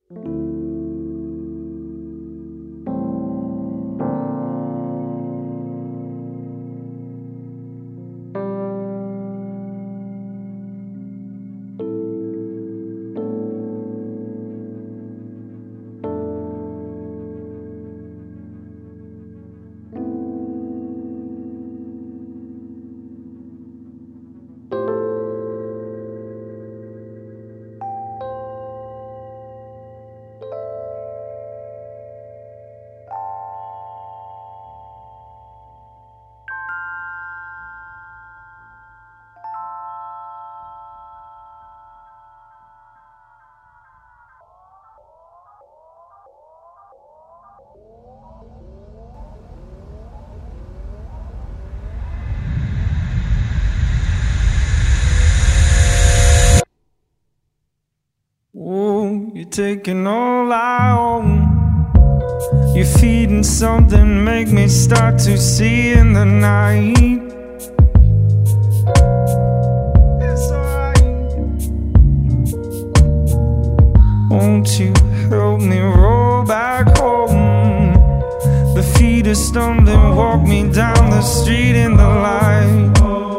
Oh, you're taking all I own. You're feeding something, make me start to see in the night. It's alright. Won't you help me roll back home? The feet are stumbling, walk me down the street in the light.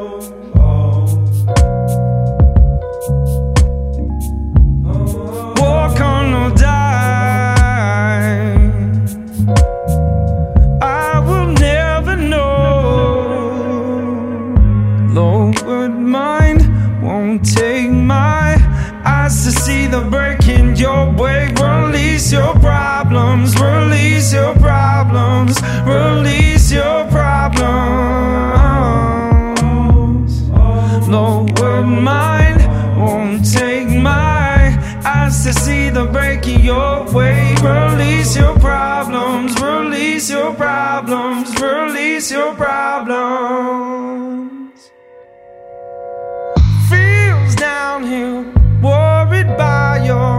Lowered mind won't take my eyes to see the break in your way. Release your problems, release your problems, release your problems. Lowered mind won't take my eyes to see the break in your way. Release your problems, release your problems, release your problems. Feels downhill, worried by your